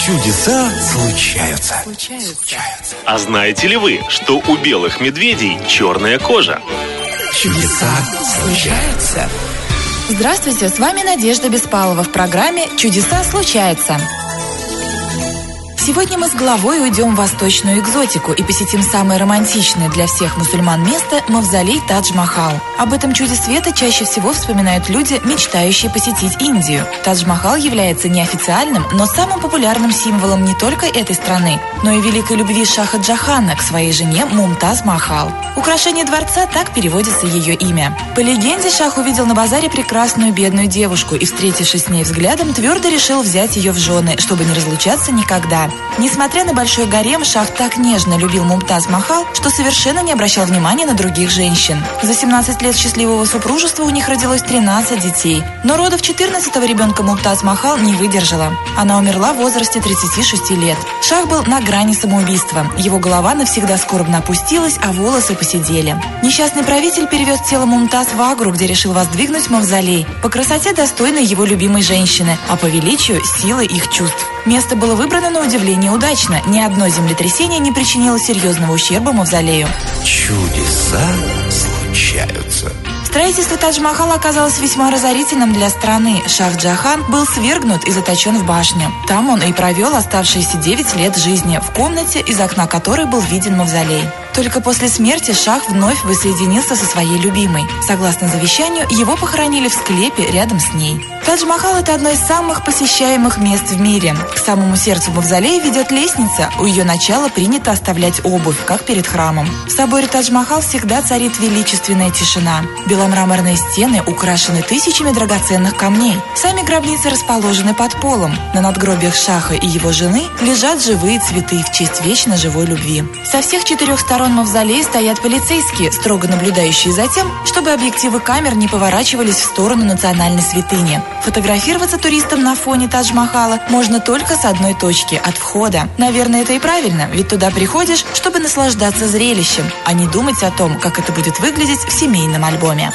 Чудеса случаются. А знаете ли вы, что у белых медведей черная кожа? Чудеса случаются. Здравствуйте, с вами Надежда Беспалова в программе «Чудеса случаются». Сегодня мы с головой уйдем в восточную экзотику и посетим самое романтичное для всех мусульман место – мавзолей Тадж-Махал. Об этом чуде света чаще всего вспоминают люди, мечтающие посетить Индию. Тадж-Махал является неофициальным, но самым популярным символом не только этой страны, но и великой любви Шаха Джахана к своей жене Мумтаз Махал. Украшение дворца – так переводится ее имя. По легенде, Шах увидел на базаре прекрасную бедную девушку и, встретившись с ней взглядом, твердо решил взять ее в жены, чтобы не разлучаться никогда. Несмотря на большой гарем, Шах так нежно любил Мумтаз Махал, что совершенно не обращал внимания на других женщин. За 17 лет счастливого супружества у них родилось 13 детей. Но родов 14-го ребенка Мумтаз Махал не выдержала. Она умерла в возрасте 36 лет. Шах был на грани самоубийства. Его голова навсегда скорбно опустилась, а волосы поседели. Несчастный правитель перевез тело Мумтаз в Агру, где решил воздвигнуть мавзолей. По красоте достойной его любимой женщины, а по величию – силы их чувств. Место было выбрано на удивление удачно. Ни одно землетрясение не причинило серьезного ущерба мавзолею. Чудеса случаются. Строительство Тадж-Махала оказалось весьма разорительным для страны. Шах Джахан был свергнут и заточен в башню. Там он и провел оставшиеся 9 лет жизни, в комнате, из окна которой был виден мавзолей. Только после смерти Шах вновь воссоединился со своей любимой. Согласно завещанию, его похоронили в склепе рядом с ней. Тадж-Махал – это одно из самых посещаемых мест в мире. К самому сердцу мавзолея ведет лестница. У ее начала принято оставлять обувь, как перед храмом. В соборе Тадж-Махал всегда царит величественная тишина. Беломраморные стены украшены тысячами драгоценных камней. Сами гробницы расположены под полом. На надгробиях Шаха и его жены лежат живые цветы в честь вечно живой любви. Со всех 4 сторон мавзолея стоят полицейские, строго наблюдающие за тем, чтобы объективы камер не поворачивались в сторону национальной святыни. Фотографироваться туристам на фоне Тадж-Махала можно только с одной точки – от входа. Наверное, это и правильно, ведь туда приходишь, чтобы наслаждаться зрелищем, а не думать о том, как это будет выглядеть в семейном альбоме.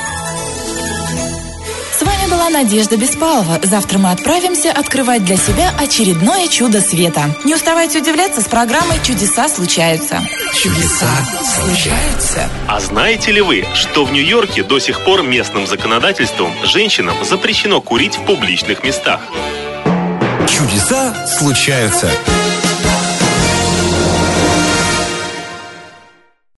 С вами была Надежда Беспалова. Завтра мы отправимся открывать для себя очередное чудо света. Не уставайте удивляться с программой «Чудеса случаются». Чудеса случаются. А знаете ли вы, что в Нью-Йорке до сих пор местным законодательством женщинам запрещено курить в публичных местах? Чудеса случаются.